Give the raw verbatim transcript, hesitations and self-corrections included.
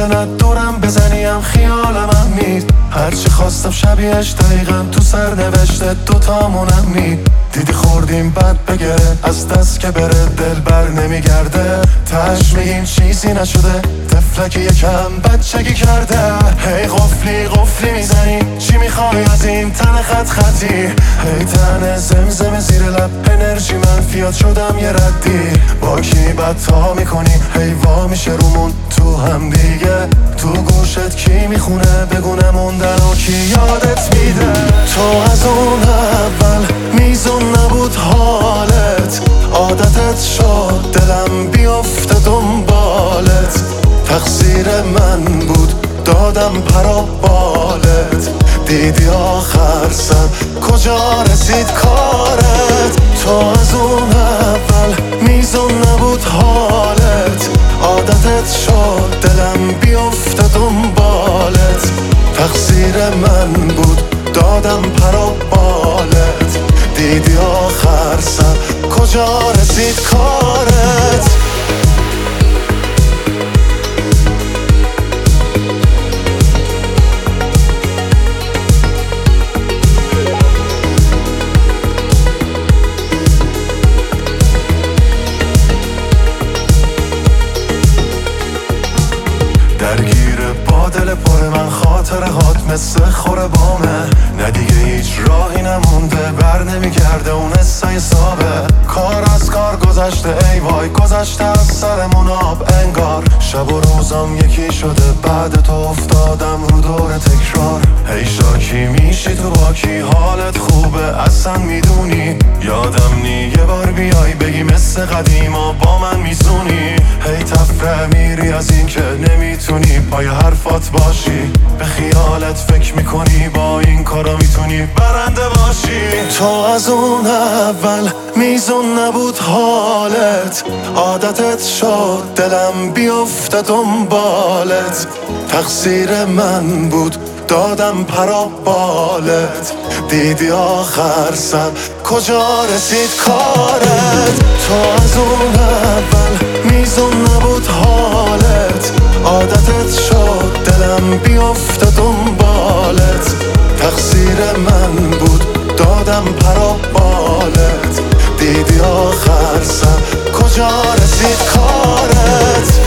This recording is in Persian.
نه دورم بزنیم خیال من مید. هرچی خواستم شبیهش دقیقا تو سر نوشته دوتامونم می. دیدی خوردیم بد بگره از دست که بره دل بر نمیگرده. تش میگیم چیزی نشده طفلکی یکم بچگی کرده. هی قفلی قفلی میزنی چی میخوای از این تن خط خطی. هی تن زمزم زیر لب انرژی منفیات شدم یه ردی. با کی بدتا میکنی هی وا میشه رومون تو هم دیگه. تو گوشت کی میخونه بگونه موندن و کی یادت میده. تو از اون اول میزون نبود حالت عادتت شد دلم بیفته دنبالت. تقصیر من بود دادم پرا بالت. دیدی آخر سر کجا رسید کارت. تو از اون اول میزون نبود حالت عادتت شد دلم بیفته دنبالت. تقصیر من بود دادم پرا بالت. دیدی آخر سر کجا رسید کارت. درگیر با دل پر من خاطره هات مثل خوره بامه. نه دیگه هیچ راهی نمونده بر نمیگرده اون حسای سابه. کار از کار گذشته ای وای گذشته از سرمون آب انگار. شب و روزم یکی شده بعد تو افتادم رو دور تکرار. هی شاکی میشی تو با کی حالت خوبه اصلا میدونی. یادم نی یه بار بیای بگی مثل قدیما با من میزونی. هی تفره میری از این که نمیتونی پای حرفات باشی. به خیالت فکر میکنی با این کارا میتونی برنده باشی. تو از اون اول میزون نبود حالت عادتت شد دلم بیفته دنبالت. تقصیر من بود دادم پرا بالت. دیدی آخر سر کجا رسید کارت. تو از اون اول میزون نبود حالت عادتت شد دلم بیفته دنبالت. تقصیر من بود دادم پرا بالت. دیدی آخر سر کجا رسید کارت.